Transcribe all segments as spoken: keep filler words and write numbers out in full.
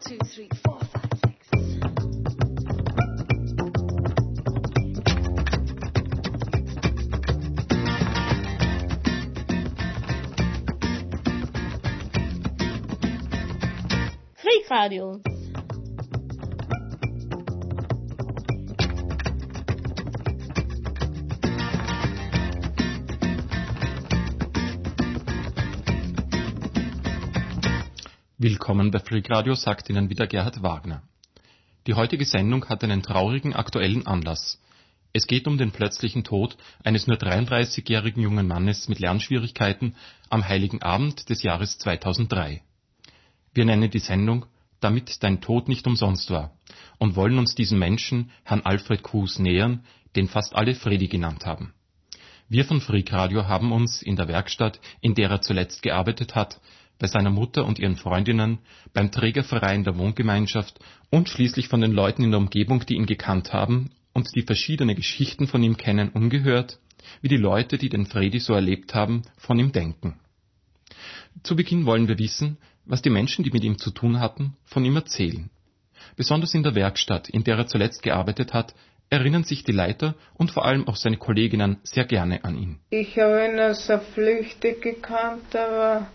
two, three, four, five, six. Freakradio. Willkommen bei Freakradio, sagt Ihnen wieder Gerhard Wagner. Die heutige Sendung hat einen traurigen aktuellen Anlass. Es geht um den plötzlichen Tod eines nur dreiunddreißigjährigen jungen Mannes mit Lernschwierigkeiten am Heiligen Abend des Jahres zweitausenddrei. Wir nennen die Sendung »Damit dein Tod nicht umsonst war« und wollen uns diesem Menschen, Herrn Alfred Kuhs, nähern, den fast alle Fredi genannt haben. Wir von Freakradio haben uns in der Werkstatt, in der er zuletzt gearbeitet hat, bei seiner Mutter und ihren Freundinnen, beim Trägerverein der Wohngemeinschaft und schließlich von den Leuten in der Umgebung, die ihn gekannt haben und die verschiedene Geschichten von ihm kennen, umgehört, wie die Leute, die den Fredi so erlebt haben, von ihm denken. Zu Beginn wollen wir wissen, was die Menschen, die mit ihm zu tun hatten, von ihm erzählen. Besonders in der Werkstatt, in der er zuletzt gearbeitet hat, erinnern sich die Leiter und vor allem auch seine Kolleginnen sehr gerne an ihn. Ich habe ihn nur so flüchtig gekannt, aber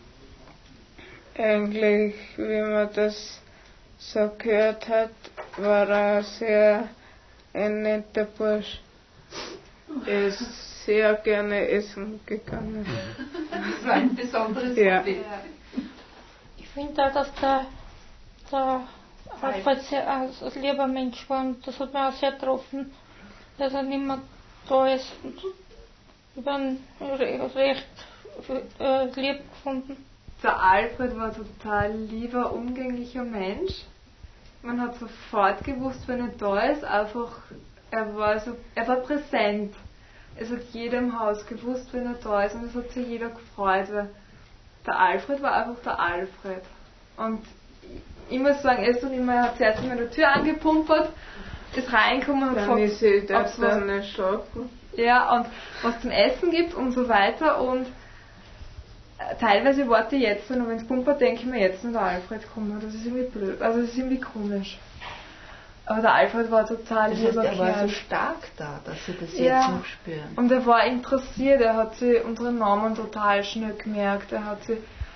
eigentlich, wie man das so gehört hat, war er sehr ein netter Bursch. Er ist sehr gerne essen gegangen. Das war ein besonderes ja. Hobby. Ich finde auch, dass der, der Alfred sehr ein lieber Mensch war und das hat mich auch sehr getroffen, dass er nicht mehr da ist. Und ich habe ihn recht äh, lieb gefunden. Der Alfred war ein total lieber, umgänglicher Mensch. Man hat sofort gewusst, wenn er da ist, einfach, er war so, er war präsent. Es hat jeder im Haus gewusst, wenn er da ist, und es hat sich jeder gefreut, weil der Alfred war einfach der Alfred. Und ich muss sagen, er ist dann immer, er hat zuerst immer die Tür angepumpert, ist reingekommen und dann gefragt, ist sie ob's das dann nicht schaffen. Ja, und was zum Essen gibt und so weiter, und teilweise warte ich jetzt, und wenn es pumpert, denke ich mir jetzt nicht, der Alfred kommt. Das ist irgendwie blöd, also das ist irgendwie komisch. Aber der Alfred war total das lieber heißt, er war Kerl. so stark da, dass sie das ja. jetzt noch spüren. Und er war interessiert, er hat sich unsere Namen total schnell gemerkt, er hat sie,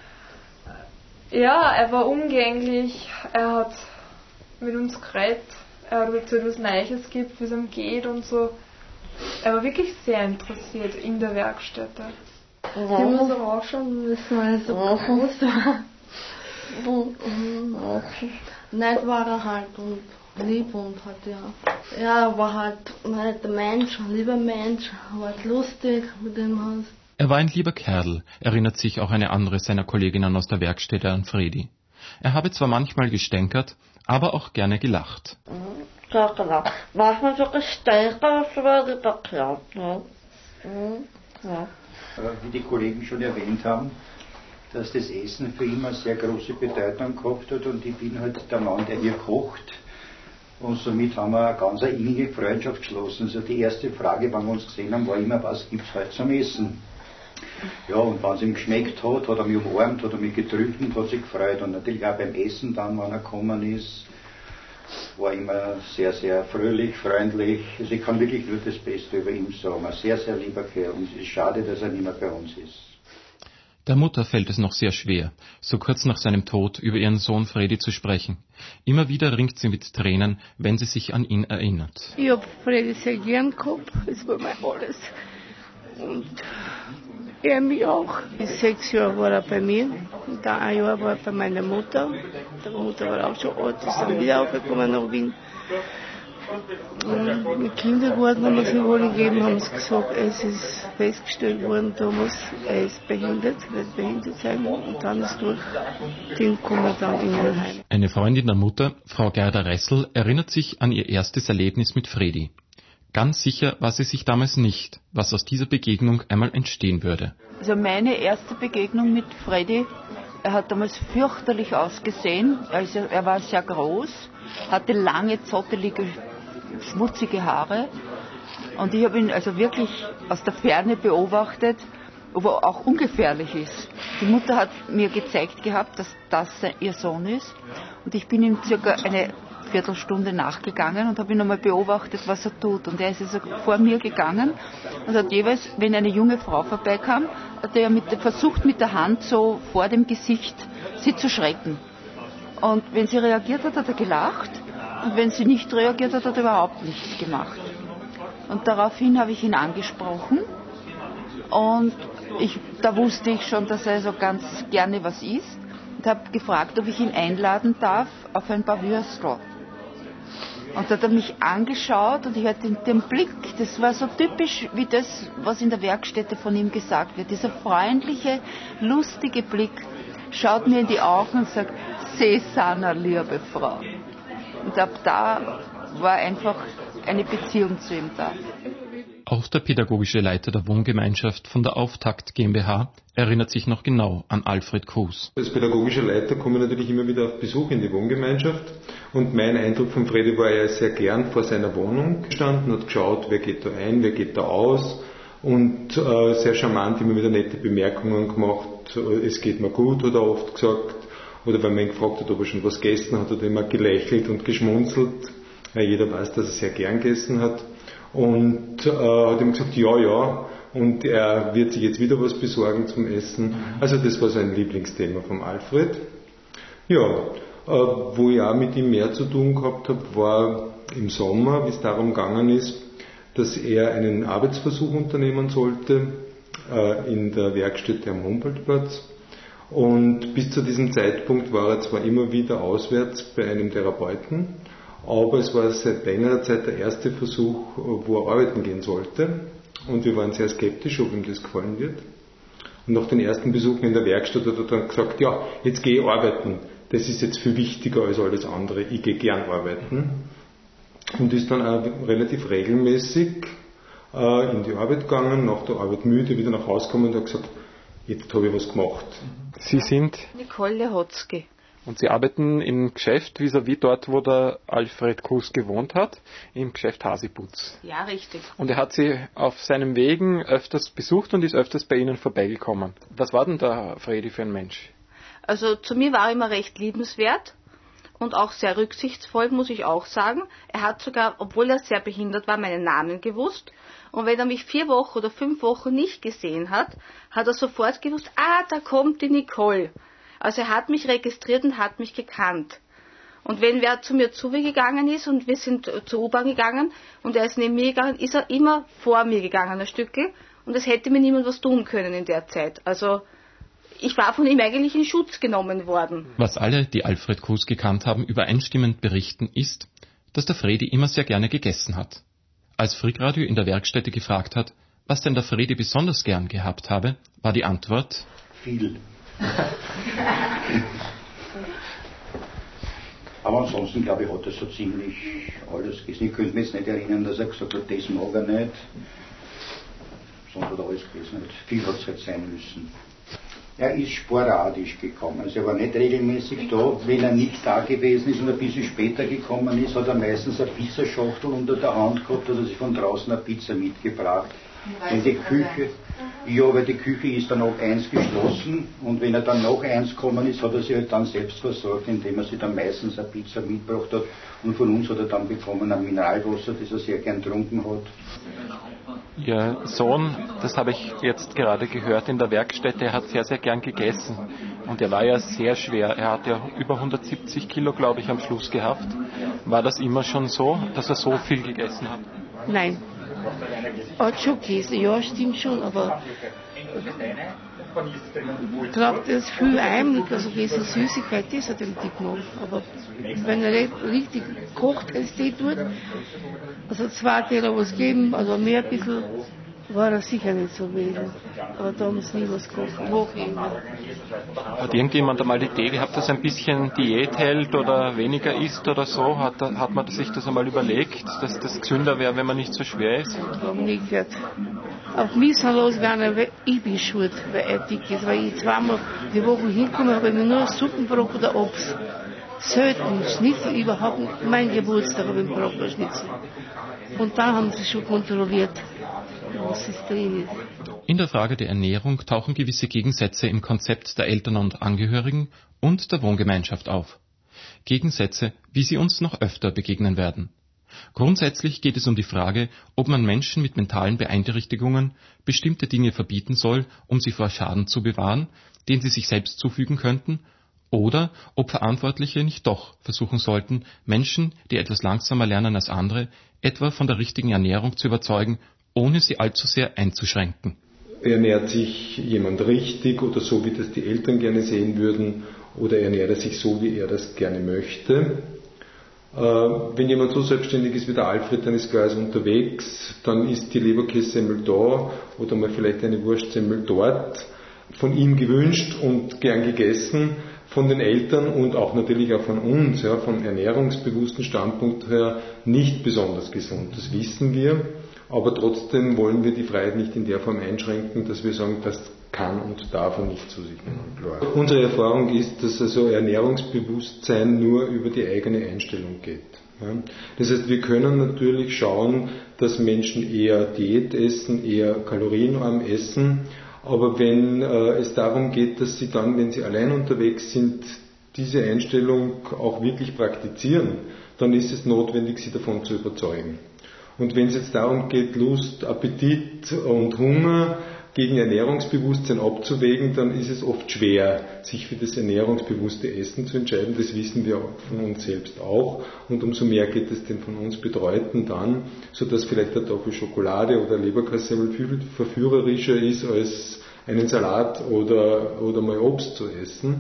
ja, er war umgänglich, er hat mit uns geredet, er hat erzählt, was Neues gibt, wie es ihm geht und so. Er war wirklich sehr interessiert in der Werkstätte. Die muss so ausschauen müssen, weil er so groß war. Nett war er halt und lieb und hat ja. Ja, er war halt ein netter Mensch, ein lieber Mensch, war halt lustig mit dem Haus. Er war ein lieber Kerl, erinnert sich auch eine andere seiner Kolleginnen aus der Werkstätte an Fredi. Er habe zwar manchmal gestänkert, aber auch gerne gelacht. Ja, genau. Manchmal so gestänkert, aber geklappt, ne? Ja. Wie die Kollegen schon erwähnt haben, dass das Essen für ihn eine sehr große Bedeutung gehabt hat, und ich bin halt der Mann, der hier kocht, und somit haben wir eine ganz innige Freundschaft geschlossen. Also die erste Frage, wenn wir uns gesehen haben, war immer, was gibt es heute zum Essen? Ja, und wenn es ihm geschmeckt hat, hat er mich umarmt, hat er mich gedrückt und hat sich gefreut, und natürlich auch beim Essen dann, wenn er gekommen ist, war immer sehr, sehr fröhlich, freundlich. Also ich kann wirklich nur das Beste über ihn sagen. Ein sehr, sehr lieber Kerl. Und es ist schade, dass er nicht mehr bei uns ist. Der Mutter fällt es noch sehr schwer, so kurz nach seinem Tod über ihren Sohn Fredi zu sprechen. Immer wieder ringt sie mit Tränen, wenn sie sich an ihn erinnert. Ich habe Fredi sehr gern gehabt, das war mein alles. Und er mich auch. Sechs Jahre war er bei mir, und dann ein Jahr war er bei meiner Mutter. Die Mutter war auch schon alt, ist dann wieder aufgekommen nach Wien. Und mit Kindergarten haben wir es wohl gegeben, haben sie gesagt, es ist festgestellt worden damals, er ist behindert, wird behindert sein, und dann ist durch den kommen dann in ein Heim. Eine Freundin der Mutter, Frau Gerda Ressel, erinnert sich an ihr erstes Erlebnis mit Fredi. Ganz sicher war sie sich damals nicht, was aus dieser Begegnung einmal entstehen würde. Also meine erste Begegnung mit Fredi, er hat damals fürchterlich ausgesehen. Also er war sehr groß, hatte lange, zottelige, schmutzige Haare. Und ich habe ihn also wirklich aus der Ferne beobachtet. aber auch ungefährlich ist. Die Mutter hat mir gezeigt gehabt, dass das ihr Sohn ist. Und ich bin ihm circa eine Viertelstunde nachgegangen und habe ihn nochmal beobachtet, was er tut. Und er ist also vor mir gegangen und hat jeweils, wenn eine junge Frau vorbeikam, hat er mit, versucht mit der Hand so vor dem Gesicht sie zu schrecken. Und wenn sie reagiert hat, hat er gelacht. Und wenn sie nicht reagiert hat, hat er überhaupt nichts gemacht. Und daraufhin habe ich ihn angesprochen. Und ich, da wusste ich schon, dass er so ganz gerne was isst. Und habe gefragt, ob ich ihn einladen darf auf ein paar Würstel. Und da hat er mich angeschaut und ich hatte den, den Blick, das war so typisch wie das, was in der Werkstätte von ihm gesagt wird. Dieser freundliche, lustige Blick schaut mir in die Augen und sagt, Cesana, liebe Frau. Und ab da war einfach eine Beziehung zu ihm da. Auch der pädagogische Leiter der Wohngemeinschaft von der Auftakt GmbH erinnert sich noch genau an Alfred Kuhs. Als pädagogischer Leiter komme ich natürlich immer wieder auf Besuch in die Wohngemeinschaft und mein Eindruck von Fredi war, er ist sehr gern vor seiner Wohnung gestanden, hat geschaut, wer geht da ein, wer geht da aus und äh, sehr charmant immer wieder nette Bemerkungen gemacht, es geht mir gut, hat er oft gesagt, oder wenn man ihn gefragt hat, ob er schon was gegessen hat, hat er immer gelächelt und geschmunzelt, weil jeder weiß, dass er sehr gern gegessen hat. Und äh, hat ihm gesagt, ja, ja, und er wird sich jetzt wieder was besorgen zum Essen. Also das war sein Lieblingsthema vom Alfred. Ja, äh, wo ich auch mit ihm mehr zu tun gehabt habe, war im Sommer, wie es darum gegangen ist, dass er einen Arbeitsversuch unternehmen sollte äh, in der Werkstätte am Humboldtplatz. Und bis zu diesem Zeitpunkt war er zwar immer wieder auswärts bei einem Therapeuten, aber es war seit längerer Zeit der erste Versuch, wo er arbeiten gehen sollte. Und wir waren sehr skeptisch, ob ihm das gefallen wird. Und nach den ersten Besuchen in der Werkstatt hat er dann gesagt, ja, jetzt gehe ich arbeiten. Das ist jetzt viel wichtiger als alles andere. Ich gehe gern arbeiten. Und ist dann auch relativ regelmäßig äh, in die Arbeit gegangen, nach der Arbeit müde, wieder nach Hause gekommen und hat gesagt, jetzt habe ich was gemacht. Sie sind? Nicole Lehotzky. Und Sie arbeiten im Geschäft vis-à-vis dort, wo der Alfred Kuhs gewohnt hat, im Geschäft Hasiputz. Ja, richtig. Und er hat Sie auf seinen Wegen öfters besucht und ist öfters bei Ihnen vorbeigekommen. Was war denn der Fredi für ein Mensch? Also zu mir war er immer recht liebenswert und auch sehr rücksichtsvoll, muss ich auch sagen. Er hat sogar, obwohl er sehr behindert war, meinen Namen gewusst. Und wenn er mich vier Wochen oder fünf Wochen nicht gesehen hat, hat er sofort gewusst, ah, da kommt die Nicole. Also er hat mich registriert und hat mich gekannt. Und wenn wer zu mir zugegangen ist und wir sind zur U-Bahn gegangen und er ist neben mir gegangen, ist er immer vor mir gegangen, ein Stückel. Und es hätte mir niemand was tun können in der Zeit. Also ich war von ihm eigentlich in Schutz genommen worden. Was alle, die Alfred Kuhs gekannt haben, übereinstimmend berichten, ist, dass der Fredi immer sehr gerne gegessen hat. Als Freakradio in der Werkstätte gefragt hat, was denn der Fredi besonders gern gehabt habe, war die Antwort: Viel. Aber ansonsten, glaube ich, hat er so ziemlich alles gegessen. Ich könnte mich jetzt nicht erinnern, dass er gesagt hat, das mag er nicht. Sonst hat er alles gegessen. Viel hat es halt sein müssen. Er ist sporadisch gekommen. Also er war nicht regelmäßig da. Wenn er nicht da gewesen ist und ein bisschen später gekommen ist, hat er meistens eine Pizzaschachtel unter der Hand gehabt, hat er sich von draußen eine Pizza mitgebracht. In die Küche, ja, weil die Küche ist dann ab eins geschlossen und wenn er dann nach eins gekommen ist, hat er sich halt dann selbst versorgt, indem er sich dann meistens eine Pizza mitgebracht hat und von uns hat er dann bekommen ein Mineralwasser, das er sehr gern getrunken hat. Ihr Sohn, das habe ich jetzt gerade gehört in der Werkstätte, er hat sehr, sehr gern gegessen und er war ja sehr schwer, er hat ja über hundertsiebzig Kilo, glaube ich, am Schluss gehabt. War das immer schon so, dass er so viel gegessen hat? Nein. Hat schon gegessen, ja, stimmt schon, aber ich glaube, das ist viel heimlich, also diese Süßigkeit, das hat ihm nicht gemacht. Aber wenn er richtig kocht, als die tut, also zwei Teller was geben, also mehr ein bisschen, war er sicher nicht so gewesen. Aber da haben sie nie was gekocht, Wochenende. Hat irgendjemand einmal die Idee gehabt, dass er ein bisschen Diät hält oder weniger isst oder so? Hat, hat man sich das einmal überlegt, dass das gesünder wäre, wenn man nicht so schwer ist? Ich habe nicht gehört. Auf mich sind los gegangen, weil ich bin schuld, weil er dick ist. Weil ich zweimal die Woche hinkomme, habe ich mir nur Suppenbrot oder Obst. selten Schnitzel, überhaupt nicht. Mein Geburtstag habe ich brauche Schnitzel. Und da haben sie schon kontrolliert, was es drin ist. In der Frage der Ernährung tauchen gewisse Gegensätze im Konzept der Eltern und Angehörigen und der Wohngemeinschaft auf. Gegensätze, wie sie uns noch öfter begegnen werden. Grundsätzlich geht es um die Frage, ob man Menschen mit mentalen Beeinträchtigungen bestimmte Dinge verbieten soll, um sie vor Schaden zu bewahren, den sie sich selbst zufügen könnten, oder ob Verantwortliche nicht doch versuchen sollten, Menschen, die etwas langsamer lernen als andere, etwa von der richtigen Ernährung zu überzeugen, ohne sie allzu sehr einzuschränken. Ernährt sich jemand richtig oder so, wie das die Eltern gerne sehen würden, oder ernährt er sich so, wie er das gerne möchte? Äh, wenn jemand so selbstständig ist wie der Alfred, dann ist klar, er ist unterwegs, dann ist die Leberkässemmel da oder mal vielleicht eine Wurstsemmel dort, von ihm gewünscht und gern gegessen, von den Eltern und auch natürlich auch von uns, ja, vom ernährungsbewussten Standpunkt her nicht besonders gesund, das wissen wir. Aber trotzdem wollen wir die Freiheit nicht in der Form einschränken, dass wir sagen, das kann und darf er nicht zu sich nehmen. Klar. Unsere Erfahrung ist, dass also Ernährungsbewusstsein nur über die eigene Einstellung geht. Ja. Das heißt, wir können natürlich schauen, dass Menschen eher Diät essen, eher kalorienarm essen, aber wenn äh, es darum geht, dass sie dann, wenn sie allein unterwegs sind, diese Einstellung auch wirklich praktizieren, dann ist es notwendig, sie davon zu überzeugen. Und wenn es jetzt darum geht, Lust, Appetit und Hunger gegen Ernährungsbewusstsein abzuwägen, dann ist es oft schwer, sich für das ernährungsbewusste Essen zu entscheiden. Das wissen wir von uns selbst auch. Und umso mehr geht es den von uns Betreuten dann, sodass vielleicht eine Tafel Schokolade oder Leberkassemmel viel verführerischer ist, als einen Salat oder, oder mal Obst zu essen.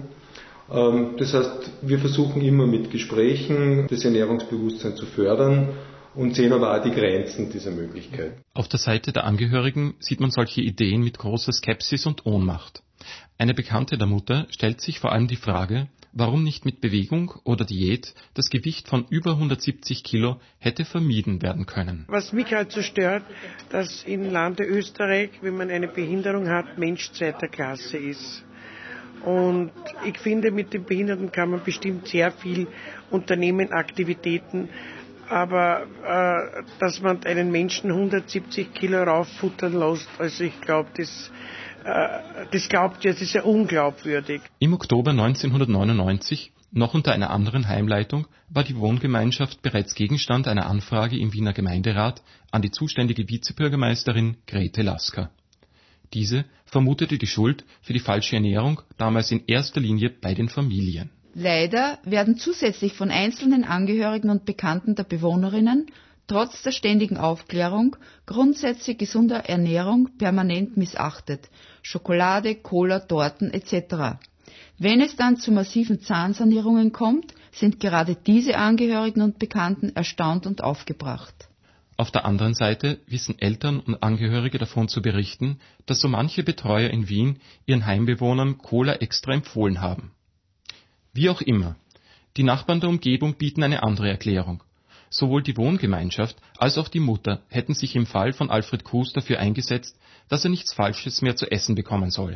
Das heißt, wir versuchen immer mit Gesprächen das Ernährungsbewusstsein zu fördern und sehen aber auch die Grenzen dieser Möglichkeit. Auf der Seite der Angehörigen sieht man solche Ideen mit großer Skepsis und Ohnmacht. Eine Bekannte der Mutter stellt sich vor allem die Frage, warum nicht mit Bewegung oder Diät das Gewicht von über hundertsiebzig Kilo hätte vermieden werden können. Was mich halt so stört, dass im Lande Österreich, wenn man eine Behinderung hat, Mensch zweiter Klasse ist. Und ich finde, mit den Behinderten kann man bestimmt sehr viel unternehmen, Aktivitäten, aber äh, dass man einen Menschen hundertsiebzig Kilo rauffuttern lässt, also ich glaube, das, äh, das glaubt ja, das ist ja unglaubwürdig. Im Oktober neunzehnhundertneunundneunzig, noch unter einer anderen Heimleitung, war die Wohngemeinschaft bereits Gegenstand einer Anfrage im Wiener Gemeinderat an die zuständige Vizebürgermeisterin Grete Lasker. Diese vermutete die Schuld für die falsche Ernährung damals in erster Linie bei den Familien. Leider werden zusätzlich von einzelnen Angehörigen und Bekannten der Bewohnerinnen trotz der ständigen Aufklärung Grundsätze gesunder Ernährung permanent missachtet. Schokolade, Cola, Torten et cetera. Wenn es dann zu massiven Zahnsanierungen kommt, sind gerade diese Angehörigen und Bekannten erstaunt und aufgebracht. Auf der anderen Seite wissen Eltern und Angehörige davon zu berichten, dass so manche Betreuer in Wien ihren Heimbewohnern Cola extra empfohlen haben. Wie auch immer, die Nachbarn der Umgebung bieten eine andere Erklärung. Sowohl die Wohngemeinschaft als auch die Mutter hätten sich im Fall von Alfred Kuhs dafür eingesetzt, dass er nichts Falsches mehr zu essen bekommen solle.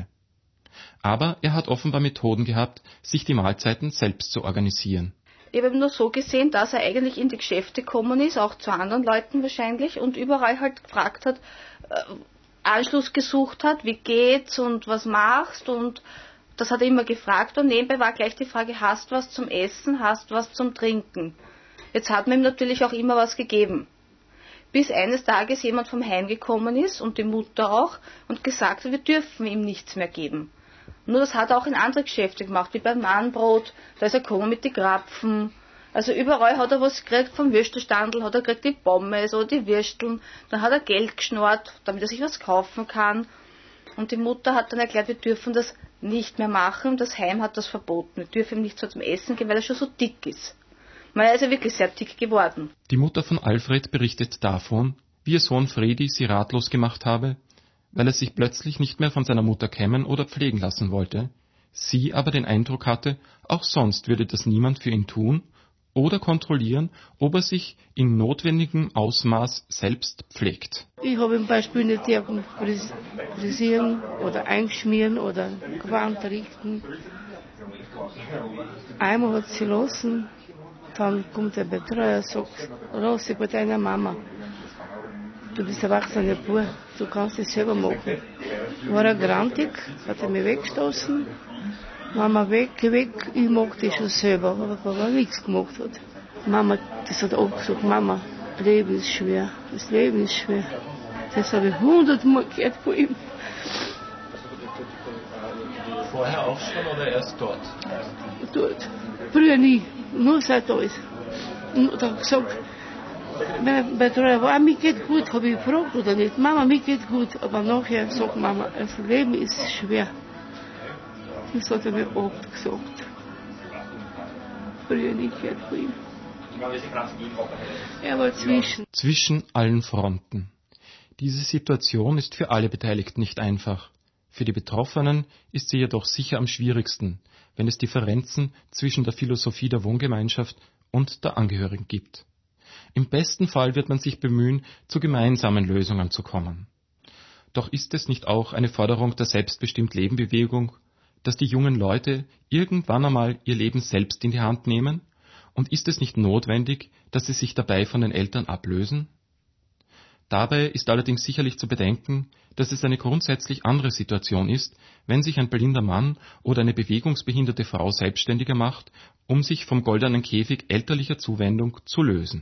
Aber er hat offenbar Methoden gehabt, sich die Mahlzeiten selbst zu organisieren. Ich habe nur so gesehen, dass er eigentlich in die Geschäfte gekommen ist, auch zu anderen Leuten wahrscheinlich, und überall halt gefragt hat, äh, Anschluss gesucht hat, wie geht's und was machst, und das hat er immer gefragt, und nebenbei war gleich die Frage, hast was zum Essen, hast was zum Trinken. Jetzt hat man ihm natürlich auch immer was gegeben. Bis eines Tages jemand vom Heim gekommen ist, und die Mutter auch, und gesagt hat, wir dürfen ihm nichts mehr geben. Nur das hat er auch in andere Geschäfte gemacht, wie beim Mannbrot, da ist er gekommen mit den Krapfen. Also überall hat er was gekriegt, vom Würstelstandl hat er gekriegt die Pommes oder die Würsteln, dann hat er Geld geschnurrt, damit er sich was kaufen kann. Und die Mutter hat dann erklärt, wir dürfen das nicht mehr machen, das Heim hat das verboten, wir dürfen ihm nicht so zum Essen gehen, weil er schon so dick ist. Man ist ja wirklich sehr dick geworden. Die Mutter von Alfred berichtet davon, wie ihr Sohn Fredi sie ratlos gemacht habe, weil er sich plötzlich nicht mehr von seiner Mutter kämmen oder pflegen lassen wollte, sie aber den Eindruck hatte, auch sonst würde das niemand für ihn tun oder kontrollieren, ob er sich in notwendigem Ausmaß selbst pflegt. Ich habe zum Beispiel nicht frisieren oder einschmieren oder Gewand richten. Einmal hat sie lassen, dann kommt der Betreuer und sagt, lass ich bei deiner Mama. Du bist ein erwachsener Bub, du kannst es selber machen. War er grantig, hat er mich weggestoßen. Mama, weg, weg, ich mag das schon selber, aber weil er nichts gemacht hat. Mama, das hat auch gesagt, Mama, Leben ist schwer, das Leben ist schwer. Das habe ich hundertmal gehört von ihm. Vorher auch schon oder erst dort? Dort. Früher nie, nur seit da ist. Und er hat gesagt, mein Betreuer war, mir geht gut, habe ich gefragt oder nicht. Mama, mir geht gut, aber nachher sagt Mama, das Leben ist schwer. Das hat er mir oft gesagt. Früher nicht gehört von ihm. Er war zwischen. Zwischen allen Fronten. Diese Situation ist für alle Beteiligten nicht einfach. Für die Betroffenen ist sie jedoch sicher am schwierigsten, wenn es Differenzen zwischen der Philosophie der Wohngemeinschaft und der Angehörigen gibt. Im besten Fall wird man sich bemühen, zu gemeinsamen Lösungen zu kommen. Doch ist es nicht auch eine Forderung der Selbstbestimmt-Leben-Bewegung, dass die jungen Leute irgendwann einmal ihr Leben selbst in die Hand nehmen? Und ist es nicht notwendig, dass sie sich dabei von den Eltern ablösen? Dabei ist allerdings sicherlich zu bedenken, dass es eine grundsätzlich andere Situation ist, wenn sich ein blinder Mann oder eine bewegungsbehinderte Frau selbstständiger macht, um sich vom goldenen Käfig elterlicher Zuwendung zu lösen.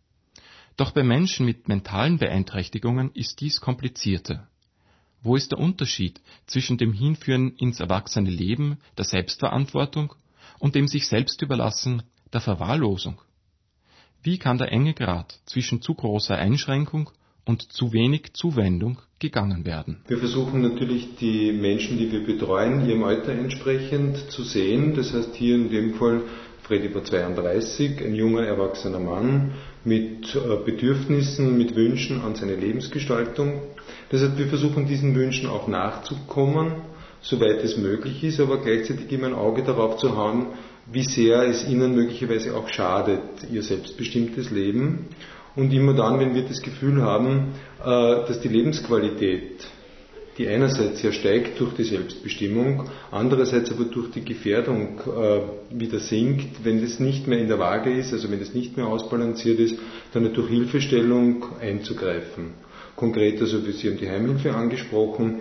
Doch bei Menschen mit mentalen Beeinträchtigungen ist dies komplizierter. Wo ist der Unterschied zwischen dem Hinführen ins erwachsene Leben, der Selbstverantwortung, und dem sich selbst überlassen, der Verwahrlosung? Wie kann der enge Grat zwischen zu großer Einschränkung und zu wenig Zuwendung gegangen werden? Wir versuchen natürlich, die Menschen, die wir betreuen, ihrem Alter entsprechend zu sehen. Das heißt hier in dem Fall, Freddy war zweiunddreißig, ein junger, erwachsener Mann mit Bedürfnissen, mit Wünschen an seine Lebensgestaltung. Das heißt, wir versuchen, diesen Wünschen auch nachzukommen, soweit es möglich ist, aber gleichzeitig immer ein Auge darauf zu haben, wie sehr es ihnen möglicherweise auch schadet, ihr selbstbestimmtes Leben. Und immer dann, wenn wir das Gefühl haben, dass die Lebensqualität, die einerseits ja steigt durch die Selbstbestimmung, andererseits aber durch die Gefährdung wieder sinkt, wenn das nicht mehr in der Waage ist, also wenn das nicht mehr ausbalanciert ist, dann durch Hilfestellung einzugreifen. Konkret, also Sie haben die Heimhilfe angesprochen,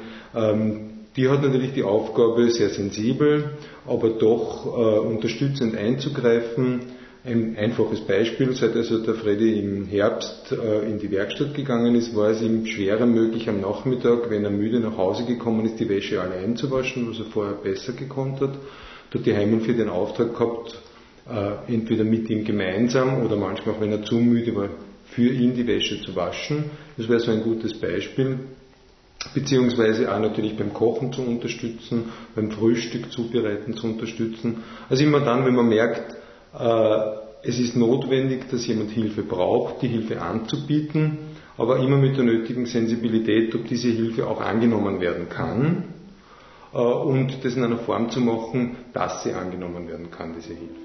die hat natürlich die Aufgabe, sehr sensibel, aber doch äh, unterstützend einzugreifen. Ein einfaches Beispiel, seit also der Freddy im Herbst äh, in die Werkstatt gegangen ist, war es ihm schwerer möglich am Nachmittag, wenn er müde nach Hause gekommen ist, die Wäsche allein zu waschen, was er vorher besser gekonnt hat. Da hat die Heimhilfe den Auftrag gehabt, äh, entweder mit ihm gemeinsam oder manchmal auch, wenn er zu müde war, für ihn die Wäsche zu waschen. Das wäre so ein gutes Beispiel. Beziehungsweise auch natürlich beim Kochen zu unterstützen, beim Frühstück zubereiten zu unterstützen. Also immer dann, wenn man merkt, äh, es ist notwendig, dass jemand Hilfe braucht, die Hilfe anzubieten, aber immer mit der nötigen Sensibilität, ob diese Hilfe auch angenommen werden kann äh, und das in einer Form zu machen, dass sie angenommen werden kann, diese Hilfe.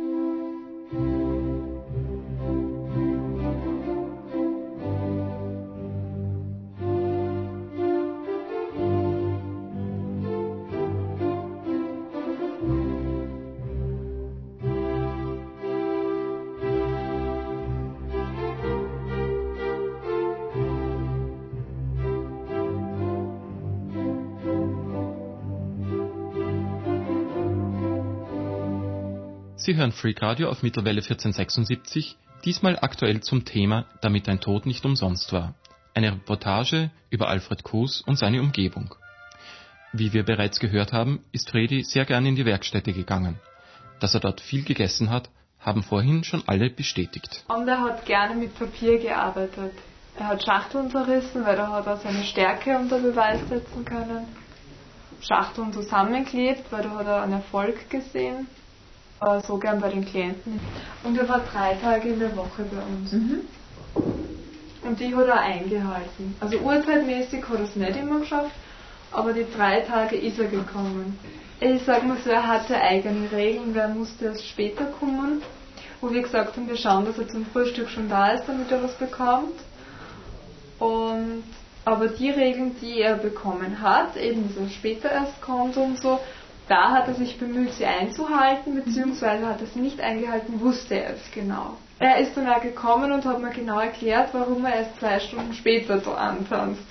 Sie hören Freak Radio auf Mittelwelle vierzehn sechsundsiebzig, diesmal aktuell zum Thema Damit dein Tod nicht umsonst war. Eine Reportage über Alfred Kuhs und seine Umgebung. Wie wir bereits gehört haben, ist Freddy sehr gerne in die Werkstätte gegangen. Dass er dort viel gegessen hat, haben vorhin schon alle bestätigt. Und er hat gerne mit Papier gearbeitet. Er hat Schachteln zerrissen, weil da hat er seine Stärke unter Beweis setzen können. Schachteln zusammengeklebt, weil da hat er einen Erfolg gesehen. So gern bei den Klienten. Und er war drei Tage in der Woche bei uns. Mhm. Und die hat er eingehalten. Also uhrzeitmäßig hat er es nicht immer geschafft, aber die drei Tage ist er gekommen. Ich sage mal so, er hatte eigene Regeln, wer musste erst später kommen. Wo wir gesagt haben, wir schauen, dass er zum Frühstück schon da ist, damit er was bekommt. Und, aber die Regeln, die er bekommen hat, eben dass er später erst kommt und so, da hat er sich bemüht, sie einzuhalten, beziehungsweise hat er sie nicht eingehalten, wusste er es genau. Er ist dann auch gekommen und hat mir genau erklärt, warum er erst zwei Stunden später da antanzt.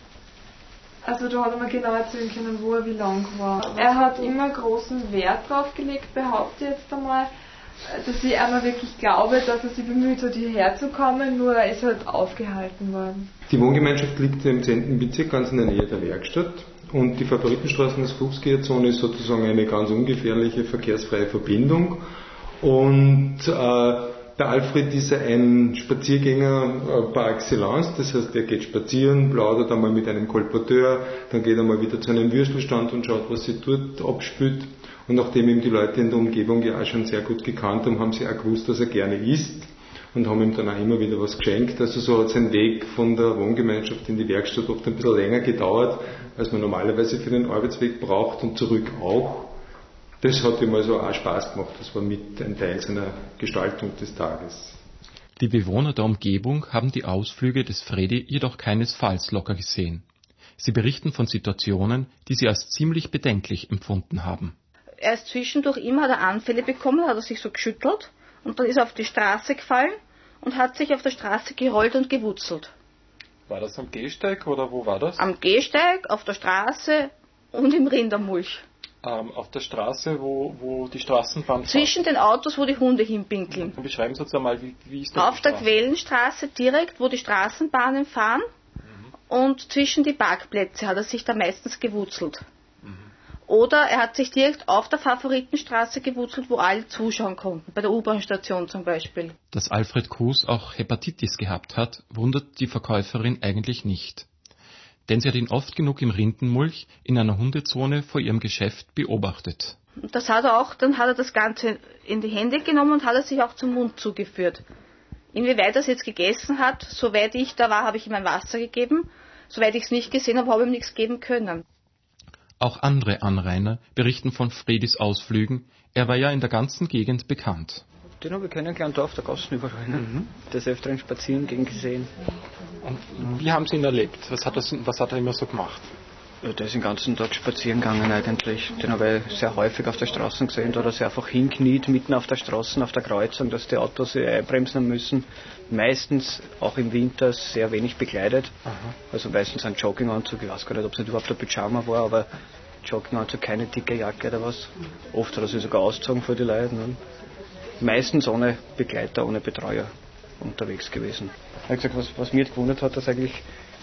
Also da hat er mir genau erzählen können, wo er wie lang war. Er hat immer großen Wert drauf gelegt, behaupte jetzt einmal, dass ich einmal wirklich glaube, dass er sich bemüht hat, hierher zu kommen, nur er ist halt aufgehalten worden. Die Wohngemeinschaft liegt im zehnten Bezirk, ganz in der Nähe der Werkstatt. Und die Favoritenstraße als Fußgängerzone ist sozusagen eine ganz ungefährliche verkehrsfreie Verbindung. Und äh, der Alfred ist ein Spaziergänger äh, par excellence, das heißt, er geht spazieren, plaudert einmal mit einem Kolporteur, dann geht er mal wieder zu einem Würstelstand und schaut, was sie dort abspült. Und nachdem ihm die Leute in der Umgebung ja auch schon sehr gut gekannt haben, haben sie auch gewusst, dass er gerne isst und haben ihm dann auch immer wieder was geschenkt. Also so hat sein Weg von der Wohngemeinschaft in die Werkstatt oft ein bisschen länger gedauert, als man normalerweise für den Arbeitsweg braucht und zurück auch. Das hat ihm also auch Spaß gemacht, das war mit ein Teil seiner Gestaltung des Tages. Die Bewohner der Umgebung haben die Ausflüge des Fredi jedoch keinesfalls locker gesehen. Sie berichten von Situationen, die sie als ziemlich bedenklich empfunden haben. Er ist zwischendurch immer, hat er Anfälle bekommen, hat er sich so geschüttelt und dann ist er auf die Straße gefallen und hat sich auf der Straße gerollt und gewurzelt. War das am Gehsteig oder wo war das? Am Gehsteig, auf der Straße und im Rindermulch. Ähm, auf der Straße, wo, wo die Straßenbahn zwischen den Autos, wo die Hunde hinpinkeln. Und beschreiben Sie uns einmal, wie, wie ist das? Auf der Quellenstraße direkt, wo die Straßenbahnen fahren mhm. und zwischen die Parkplätze hat er sich da meistens gewurzelt. Mhm. Oder er hat sich direkt auf der Favoritenstraße gewurzelt, wo alle zuschauen konnten, bei der U-Bahn-Station zum Beispiel. Dass Alfred Kues auch Hepatitis gehabt hat, wundert die Verkäuferin eigentlich nicht. Denn sie hat ihn oft genug im Rindenmulch in einer Hundezone vor ihrem Geschäft beobachtet. Das hat er auch, dann hat er das Ganze in die Hände genommen und hat es sich auch zum Mund zugeführt. Inwieweit er es jetzt gegessen hat, soweit ich da war, habe ich ihm ein Wasser gegeben. Soweit ich es nicht gesehen habe, habe ich ihm nichts geben können. Auch andere Anrainer berichten von Fredis Ausflügen. Er war ja in der ganzen Gegend bekannt. Den habe ich kennengelernt, da auf der Gasse überall. Mhm. Des Öfteren spazieren gehen gesehen. Und wie haben Sie ihn erlebt? Was hat, das, was hat er immer so gemacht? Ja, der ist den ganzen Tag spazieren gegangen eigentlich. Den habe ich sehr häufig auf der Straße gesehen. Da hat er sich einfach hinkniet, mitten auf der Straße, auf der Kreuzung, dass die Autos sich einbremsen müssen. Meistens, auch im Winter, sehr wenig bekleidet. Aha. Also meistens ein Jogginganzug. Ich weiß gar nicht, ob es nicht überhaupt ein Pyjama war, aber Jogginganzug, keine dicke Jacke oder was. Oft hat er sich sogar ausgezogen vor die Leute. Ne? Meistens ohne Begleiter, ohne Betreuer unterwegs gewesen. Er hat gesagt, was, was mich gewundert hat, dass eigentlich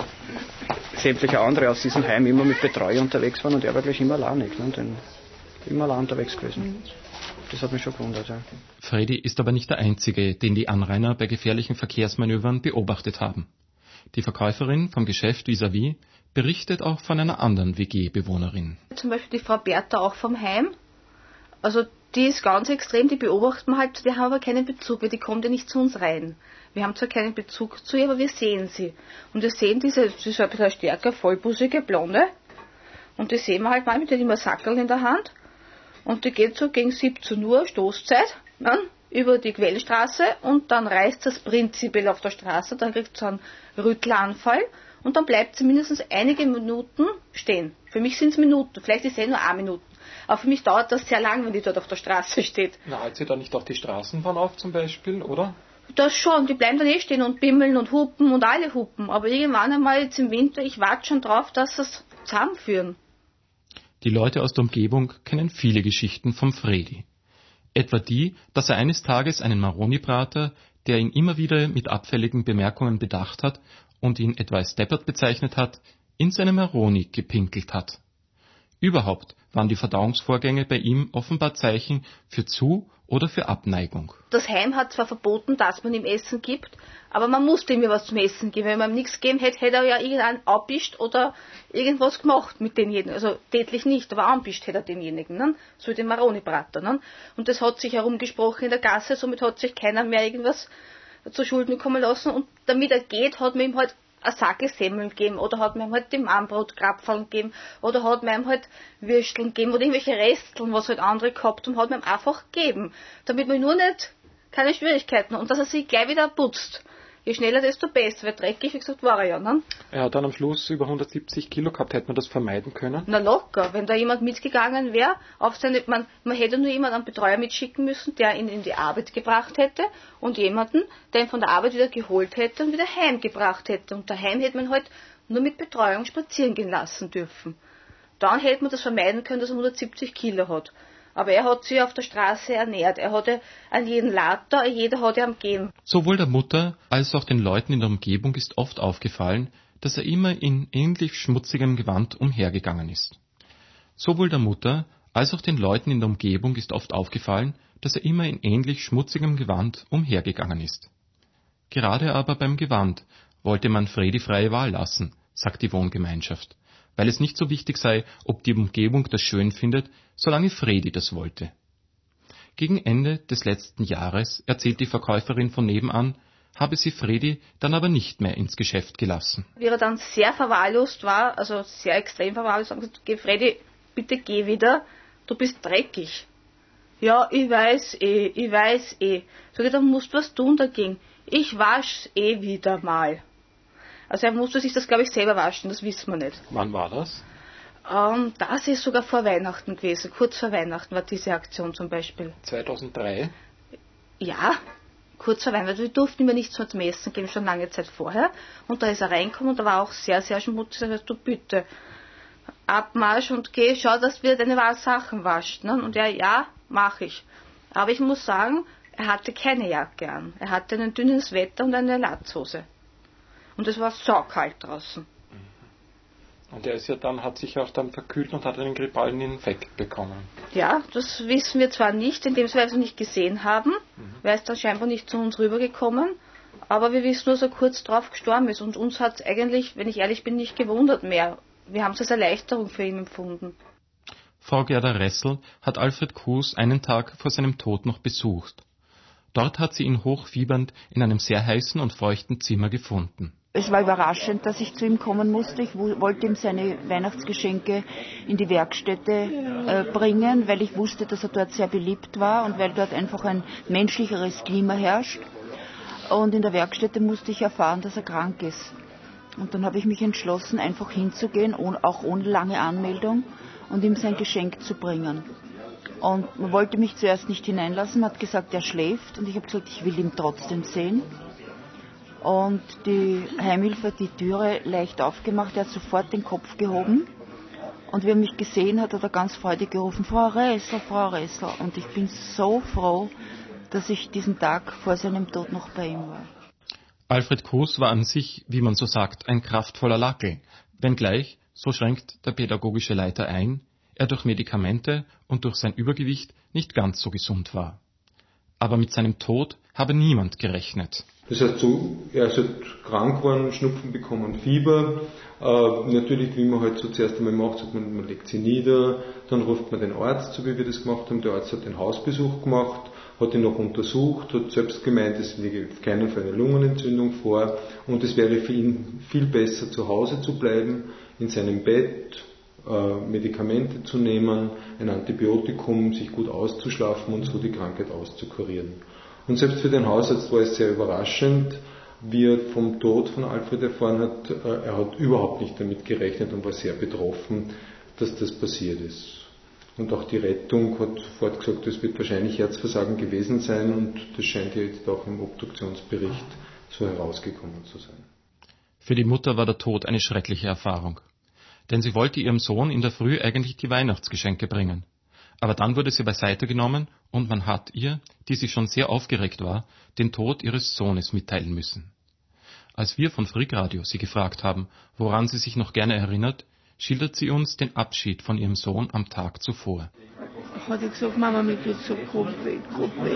sämtliche andere aus diesem Heim immer mit Betreuer unterwegs waren und er war gleich immer alleinig. Ne? Denn immer allein unterwegs gewesen. Das hat mich schon gewundert. Ja. Fredi ist aber nicht der Einzige, den die Anrainer bei gefährlichen Verkehrsmanövern beobachtet haben. Die Verkäuferin vom Geschäft vis-à-vis berichtet auch von einer anderen W G-Bewohnerin. Zum Beispiel die Frau Bertha auch vom Heim. Also die ist ganz extrem, die beobachten wir halt, die haben aber keinen Bezug, weil die kommt ja nicht zu uns rein. Wir haben zwar keinen Bezug zu ihr, aber wir sehen sie. Und wir sehen diese, sie ist ein bisschen stärker, vollbusige, blonde. Und die sehen wir halt mal mit dem Sackerl in der Hand. Und die geht so gegen siebzehn Uhr, Stoßzeit, dann über die Quellstraße und dann reißt das prinzipiell auf der Straße, dann kriegt sie einen Rüttelanfall und dann bleibt sie mindestens einige Minuten stehen. Für mich sind es Minuten, vielleicht ist es eh nur eine Minute. Aber für mich dauert das sehr lang, wenn die dort auf der Straße steht. Na, hält sie da nicht auch die Straßenbahn auf zum Beispiel, oder? Das schon, die bleiben dann eh stehen und bimmeln und hupen und alle hupen. Aber irgendwann einmal jetzt im Winter, ich warte schon drauf, dass sie es zusammenführen. Die Leute aus der Umgebung kennen viele Geschichten vom Fredi. Etwa die, dass er eines Tages einen Maroni-Brater, der ihn immer wieder mit abfälligen Bemerkungen bedacht hat und ihn etwa als deppert bezeichnet hat, in seine Maroni gepinkelt hat. Überhaupt waren die Verdauungsvorgänge bei ihm offenbar Zeichen für Zu- oder für Abneigung. Das Heim hat zwar verboten, dass man ihm Essen gibt, aber man musste ihm ja was zum Essen geben. Wenn man ihm nichts gegeben hätte, hätte er ja irgendeinen abischt oder irgendwas gemacht mit denjenigen. Also tätlich nicht, aber anbischt hätte er denjenigen, ne? So wie den Maroni-Brater. Ne? Und das hat sich herumgesprochen in der Gasse, somit hat sich keiner mehr irgendwas zu Schulden kommen lassen. Und damit er geht, hat man ihm halt eine Sackel Semmeln gegeben oder hat man ihm halt die Mahnbrotkrapfeln gegeben oder hat man ihm halt Würsteln gegeben oder irgendwelche Resteln, was halt andere gehabt haben, hat man ihm einfach gegeben, damit man nur nicht keine Schwierigkeiten und dass er sich gleich wieder putzt. Je schneller, desto besser, weil dreckig, wie gesagt, war er ja. Ne? Er hat dann am Schluss über hundertsiebzig Kilo gehabt. Hätte man das vermeiden können? Na locker, wenn da jemand mitgegangen wäre, auf seine, man, man hätte nur jemanden, einen Betreuer mitschicken müssen, der ihn in die Arbeit gebracht hätte und jemanden, der ihn von der Arbeit wieder geholt hätte und wieder heimgebracht hätte. Und daheim hätte man halt nur mit Betreuung spazieren gehen lassen dürfen. Dann hätte man das vermeiden können, dass er hundertsiebzig Kilo hat. Aber er hat sich auf der Straße ernährt. Er hatte an jeden Later, jeder hat ihm gegeben. Sowohl der Mutter als auch den Leuten in der Umgebung ist oft aufgefallen, dass er immer in ähnlich schmutzigem Gewand umhergegangen ist. Sowohl der Mutter als auch den Leuten in der Umgebung ist oft aufgefallen, dass er immer in ähnlich schmutzigem Gewand umhergegangen ist. Gerade aber beim Gewand wollte man Fredi freie Wahl lassen, sagt die Wohngemeinschaft, weil es nicht so wichtig sei, ob die Umgebung das schön findet, solange Fredi das wollte. Gegen Ende des letzten Jahres, erzählt die Verkäuferin von nebenan, habe sie Fredi dann aber nicht mehr ins Geschäft gelassen. Wie er dann sehr verwahrlost war, also sehr extrem verwahrlost, haben gesagt, geh Fredi, bitte geh wieder, du bist dreckig. Ja, ich weiß eh, ich weiß eh. Sag ich, dann musst du was tun dagegen. Ich wasch's eh wieder mal. Also er musste sich das, glaube ich, selber waschen, das wissen wir nicht. Wann war das? Ähm, das ist sogar vor Weihnachten gewesen, kurz vor Weihnachten war diese Aktion zum Beispiel. zweitausenddrei? Ja, kurz vor Weihnachten. Wir durften immer nicht so zum Essen gehen, schon lange Zeit vorher. Und da ist er reingekommen und da war auch sehr, sehr schmutzig. Da sagst du, bitte, Abmarsch und geh, schau, dass wir deine Sachen wascht. Ne? Und er, ja, mach ich. Aber ich muss sagen, er hatte keine Jacke an. Er hatte ein dünnes Wetter und eine Latzhose. Und es war saukalt draußen. Und er ist ja dann, hat sich auch dann verkühlt und hat einen grippalen Infekt bekommen. Ja, das wissen wir zwar nicht, indem wir es nicht gesehen haben, mhm. weil es dann scheinbar nicht zu uns rübergekommen, aber wir wissen nur, dass er kurz drauf gestorben ist. Und uns hat es eigentlich, wenn ich ehrlich bin, nicht gewundert mehr. Wir haben es als Erleichterung für ihn empfunden. Frau Gerda Ressel hat Alfred Kuhs einen Tag vor seinem Tod noch besucht. Dort hat sie ihn hochfiebernd in einem sehr heißen und feuchten Zimmer gefunden. Es war überraschend, dass ich zu ihm kommen musste. Ich wollte ihm seine Weihnachtsgeschenke in die Werkstätte äh, bringen, weil ich wusste, dass er dort sehr beliebt war und weil dort einfach ein menschlicheres Klima herrscht. Und in der Werkstätte musste ich erfahren, dass er krank ist. Und dann habe ich mich entschlossen, einfach hinzugehen, auch ohne lange Anmeldung, und ihm sein Geschenk zu bringen. Und man wollte mich zuerst nicht hineinlassen, man hat gesagt, er schläft, und ich habe gesagt, ich will ihn trotzdem sehen. Und die Heimhilfe hat die Türe leicht aufgemacht, er hat sofort den Kopf gehoben. Und wie er mich gesehen hat, hat er ganz freudig gerufen, Frau Ressel, Frau Ressel. Und ich bin so froh, dass ich diesen Tag vor seinem Tod noch bei ihm war. Alfred Kuhs war an sich, wie man so sagt, ein kraftvoller Lackel, wenngleich, so schränkt der pädagogische Leiter ein, er durch Medikamente und durch sein Übergewicht nicht ganz so gesund war. Aber mit seinem Tod habe niemand gerechnet. Das heißt so, er ist halt krank geworden, Schnupfen bekommen, Fieber. Äh, natürlich, wie man halt so zuerst einmal macht, sagt man, man legt sie nieder, dann ruft man den Arzt, so wie wir das gemacht haben. Der Arzt hat den Hausbesuch gemacht, hat ihn noch untersucht, hat selbst gemeint, es liege auf keinen Fall eine Lungenentzündung vor und es wäre für ihn viel besser, zu Hause zu bleiben, in seinem Bett, äh, Medikamente zu nehmen, ein Antibiotikum, sich gut auszuschlafen und so die Krankheit auszukurieren. Und selbst für den Hausarzt war es sehr überraschend, wie er vom Tod von Alfred erfahren hat. Er hat überhaupt nicht damit gerechnet und war sehr betroffen, dass das passiert ist. Und auch die Rettung hat sofort gesagt, das wird wahrscheinlich Herzversagen gewesen sein und das scheint ja jetzt auch im Obduktionsbericht so herausgekommen zu sein. Für die Mutter war der Tod eine schreckliche Erfahrung, denn sie wollte ihrem Sohn in der Früh eigentlich die Weihnachtsgeschenke bringen. Aber dann wurde sie beiseite genommen und man hat ihr, die sich schon sehr aufgeregt war, den Tod ihres Sohnes mitteilen müssen. Als wir von Frigradio sie gefragt haben, woran sie sich noch gerne erinnert, schildert sie uns den Abschied von ihrem Sohn am Tag zuvor. Hat er gesagt, Mama, mir tut so Kopf weh, Kopf weh.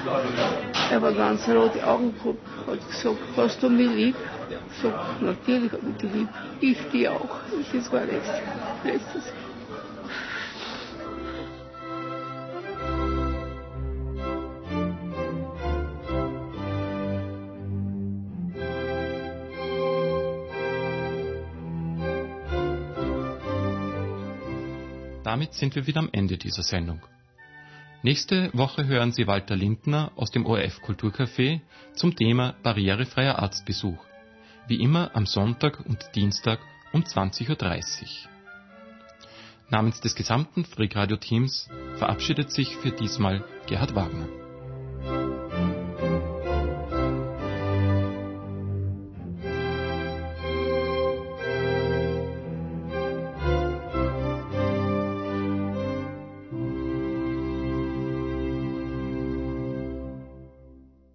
Er war ganz rote Augen gehabt, hat gesagt, hast du mich lieb? Ich sag, natürlich habe ich dich lieb, ich dich auch. Das war das Letztes. Damit sind wir wieder am Ende dieser Sendung. Nächste Woche hören Sie Walter Lindner aus dem O R F Kulturcafé zum Thema barrierefreier Arztbesuch. Wie immer am Sonntag und Dienstag um zwanzig Uhr dreißig. Namens des gesamten Freakradio-Teams verabschiedet sich für diesmal Gerhard Wagner.